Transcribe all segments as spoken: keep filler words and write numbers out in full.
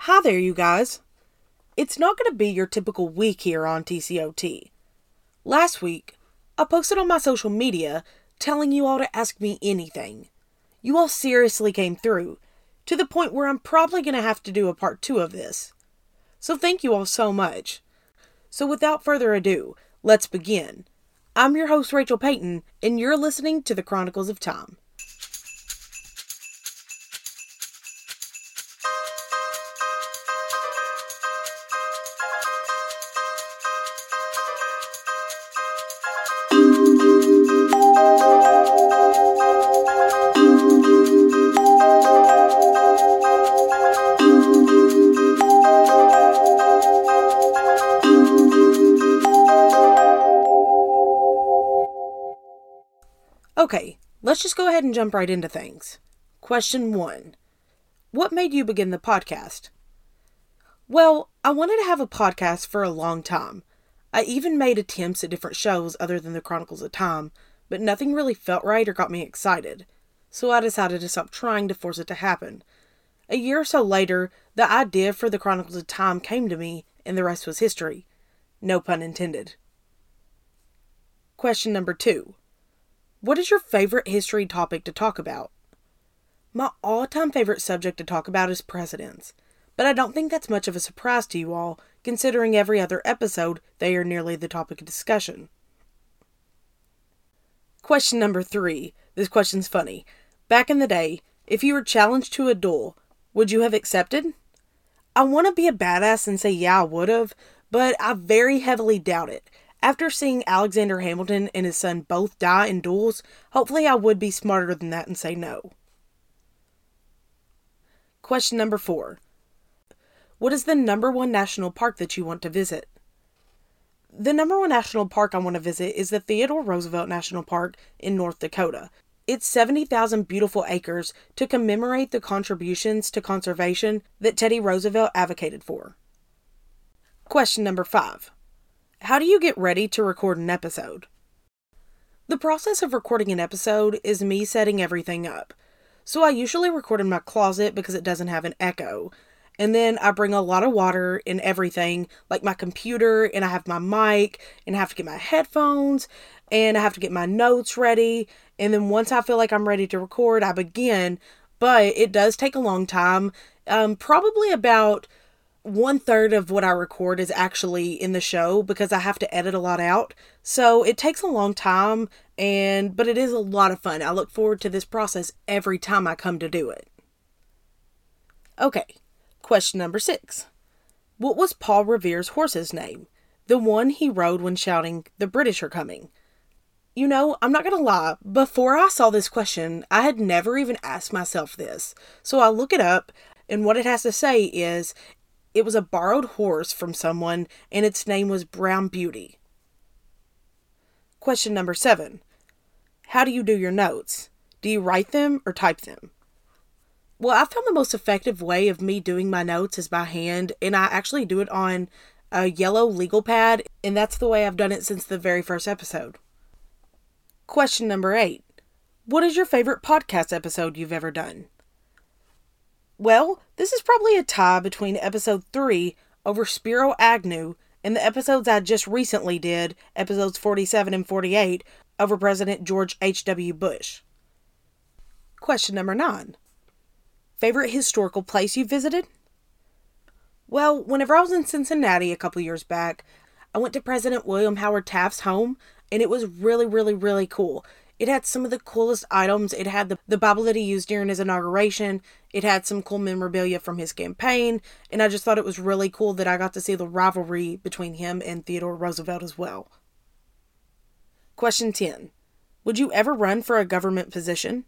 Hi there, you guys. It's not going to be your typical week here on T C O T. Last week, I posted on my social media telling you all to ask me anything. You all seriously came through, to the point where I'm probably going to have to do a part two of this. So thank you all so much. So without further ado, let's begin. I'm your host, Rachel Payton, and you're listening to the Chronicles of Tom. Okay, let's just go ahead and jump right into things. Question one. What made you begin the podcast? Well, I wanted to have a podcast for a long time. I even made attempts at different shows other than the Chronicles of Tom, but nothing really felt right or got me excited. So I decided to stop trying to force it to happen. A year or so later, the idea for the Chronicles of Tom came to me, and the rest was history. No pun intended. Question number two. What is your favorite history topic to talk about? My all-time favorite subject to talk about is presidents, but I don't think that's much of a surprise to you all, considering every other episode they are nearly the topic of discussion. Question number three. This question's funny. Back in the day, if you were challenged to a duel, would you have accepted? I want to be a badass and say yeah, I would have, but I very heavily doubt it. After seeing Alexander Hamilton and his son both die in duels, hopefully I would be smarter than that and say no. Question number four. What is the number one national park that you want to visit? The number one national park I want to visit is the Theodore Roosevelt National Park in North Dakota. It's seventy thousand beautiful acres to commemorate the contributions to conservation that Teddy Roosevelt advocated for. Question number five. How do you get ready to record an episode? The process of recording an episode is me setting everything up. So I usually record in my closet because it doesn't have an echo. And then I bring a lot of water and everything, like my computer, and I have my mic, and I have to get my headphones, and I have to get my notes ready. And then once I feel like I'm ready to record, I begin. But it does take a long time. Um, probably about one third of what I record is actually in the show because I have to edit a lot out. So it takes a long time, and but it is a lot of fun. I look forward to this process every time I come to do it. Okay, question number six. What was Paul Revere's horse's name? The one he rode when shouting, "The British are coming." You know, I'm not gonna lie, before I saw this question, I had never even asked myself this. So I look it up, and what it has to say is, it was a borrowed horse from someone, and its name was Brown Beauty. Question number seven. How do you do your notes? Do you write them or type them? Well, I found the most effective way of me doing my notes is by hand, and I actually do it on a yellow legal pad, and that's the way I've done it since the very first episode. Question number eight. What is your favorite podcast episode you've ever done? Well, this is probably a tie between episode three over Spiro Agnew and the episodes I just recently did, episodes forty-seven and forty-eight, over President George H W Bush. Question number nine. Favorite historical place you visited? Well, whenever I was in Cincinnati a couple years back, I went to President William Howard Taft's home, and it was really, really, really cool. It had some of the coolest items. It had the, the Bible that he used during his inauguration. It had some cool memorabilia from his campaign. And I just thought it was really cool that I got to see the rivalry between him and Theodore Roosevelt as well. Question ten. Would you ever run for a government position?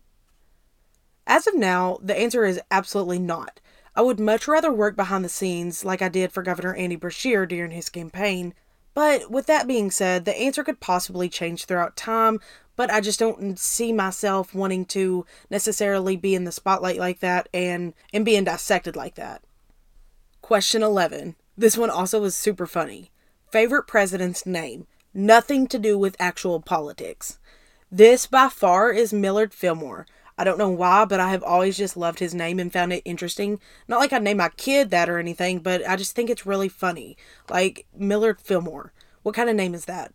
As of now, the answer is absolutely not. I would much rather work behind the scenes like I did for Governor Andy Beshear during his campaign. But with that being said, the answer could possibly change throughout time, but I just don't see myself wanting to necessarily be in the spotlight like that and, and being dissected like that. Question eleven. This one also was super funny. Favorite president's name? Nothing to do with actual politics. This by far is Millard Fillmore. I don't know why, but I have always just loved his name and found it interesting. Not like I'd name my kid that or anything, but I just think it's really funny. Like Millard Fillmore. What kind of name is that?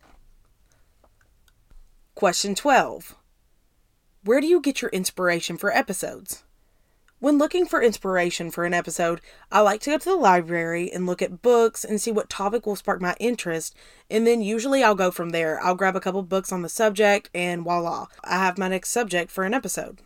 Question twelve. Where do you get your inspiration for episodes? When looking for inspiration for an episode, I like to go to the library and look at books and see what topic will spark my interest, and then usually I'll go from there. I'll grab a couple books on the subject, and voila, I have my next subject for an episode.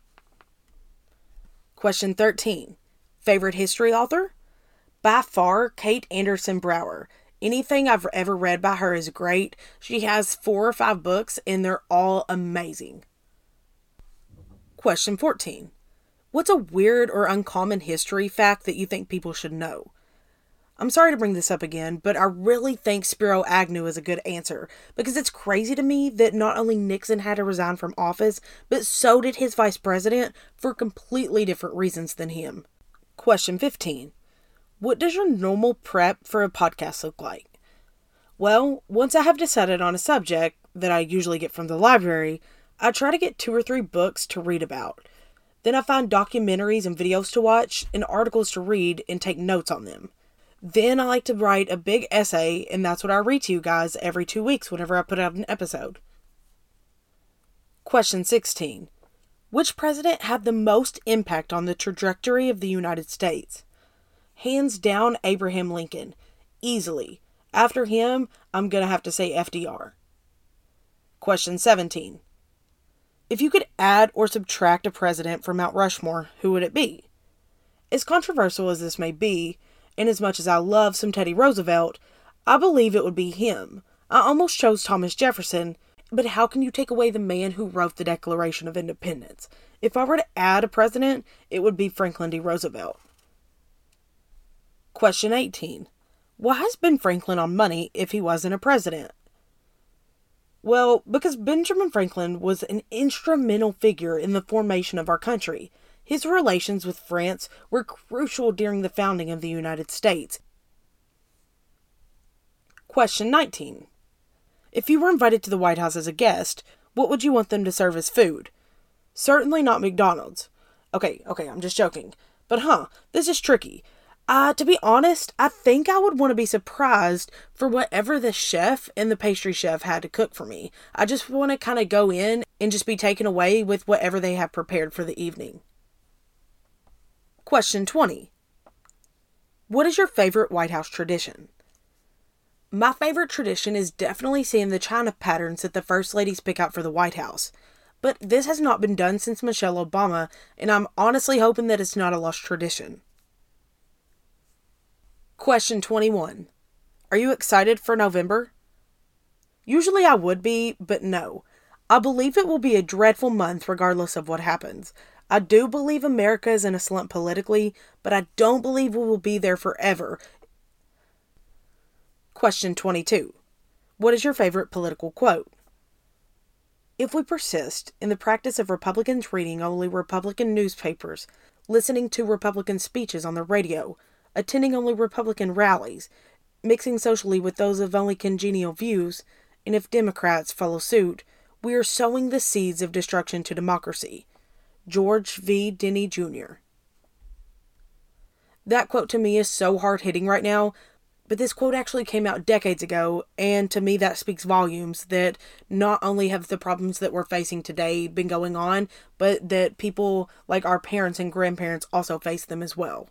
Question thirteen. Favorite history author? By far, Kate Anderson Brower. Anything I've ever read by her is great. She has four or five books, and they're all amazing. Question fourteen. What's a weird or uncommon history fact that you think people should know? I'm sorry to bring this up again, but I really think Spiro Agnew is a good answer, because it's crazy to me that not only Nixon had to resign from office, but so did his vice president for completely different reasons than him. Question fifteen. What does your normal prep for a podcast look like? Well, once I have decided on a subject that I usually get from the library, I try to get two or three books to read about. Then I find documentaries and videos to watch and articles to read and take notes on them. Then I like to write a big essay, and that's what I read to you guys every two weeks whenever I put out an episode. Question sixteen. Which president had the most impact on the trajectory of the United States? Hands down, Abraham Lincoln. Easily. After him, I'm going to have to say F D R. Question seventeen. If you could add or subtract a president from Mount Rushmore, who would it be? As controversial as this may be, and as much as I love some Teddy Roosevelt, I believe it would be him. I almost chose Thomas Jefferson, but how can you take away the man who wrote the Declaration of Independence? If I were to add a president, it would be Franklin D. Roosevelt. Question eighteen. Why is Ben Franklin on money if he wasn't a president? Well, because Benjamin Franklin was an instrumental figure in the formation of our country. His relations with France were crucial during the founding of the United States. Question nineteen. If you were invited to the White House as a guest, what would you want them to serve as food? Certainly not McDonald's. Okay, okay, I'm just joking. But huh, this is tricky. Uh, to be honest, I think I would want to be surprised for whatever the chef and the pastry chef had to cook for me. I just want to kind of go in and just be taken away with whatever they have prepared for the evening. Question twenty. What is your favorite White House tradition? My favorite tradition is definitely seeing the china patterns that the First Ladies pick out for the White House. But this has not been done since Michelle Obama, and I'm honestly hoping that it's not a lost tradition. Question twenty-one. Are you excited for November? Usually I would be, but no. I believe it will be a dreadful month regardless of what happens. I do believe America is in a slump politically, but I don't believe we will be there forever. Question twenty-two. What is your favorite political quote? If we persist in the practice of Republicans reading only Republican newspapers, listening to Republican speeches on the radio, attending only Republican rallies, mixing socially with those of only congenial views, and if Democrats follow suit, we are sowing the seeds of destruction to democracy. George V. Denny Junior That quote to me is so hard-hitting right now, but this quote actually came out decades ago, and to me that speaks volumes that not only have the problems that we're facing today been going on, but that people like our parents and grandparents also face them as well.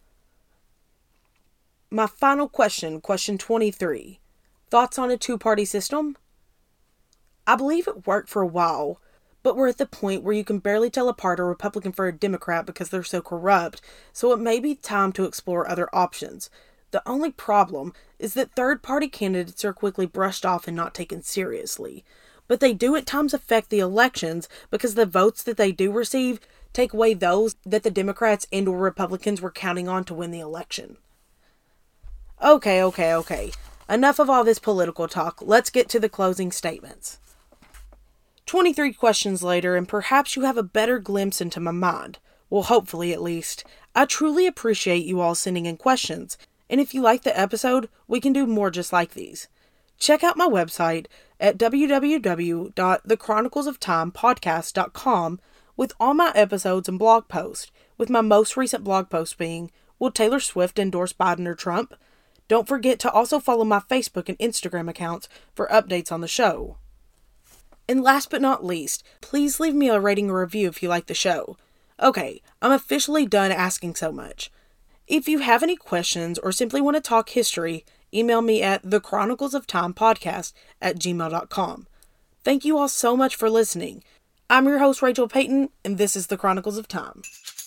My final question, question twenty-three. Thoughts on a two-party system? I believe it worked for a while, but we're at the point where you can barely tell apart a Republican from a Democrat because they're so corrupt, so it may be time to explore other options. The only problem is that third-party candidates are quickly brushed off and not taken seriously. But they do at times affect the elections because the votes that they do receive take away those that the Democrats and or Republicans were counting on to win the election. Okay, okay, okay. Enough of all this political talk. Let's get to the closing statements. twenty-three questions later, and perhaps you have a better glimpse into my mind. Well, hopefully at least. I truly appreciate you all sending in questions. And if you like the episode, we can do more just like these. Check out my website at w w w dot the chronicles of time podcast dot com, with all my episodes and blog posts, with my most recent blog post being, will Taylor Swift endorse Biden or Trump? Don't forget to also follow my Facebook and Instagram accounts for updates on the show. And last but not least, please leave me a rating or review if you like the show. Okay, I'm officially done asking so much. If you have any questions or simply want to talk history, email me at the chronicles of time podcast at gmail dot com. Thank you all so much for listening. I'm your host, Rachel Payton, and this is The Chronicles of Time.